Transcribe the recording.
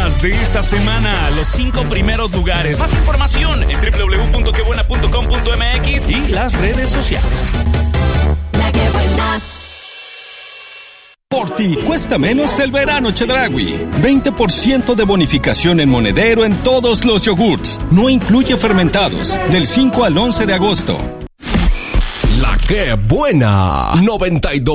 temas de esta semana, los 5 primeros lugares. Más información en www.quebuena.com.mx y las redes sociales. La que buena. Por ti cuesta menos el verano Chedraui. 20% de bonificación en monedero en todos los yogurts. No incluye fermentados. Del 5 al 11 de agosto. La que buena. 92.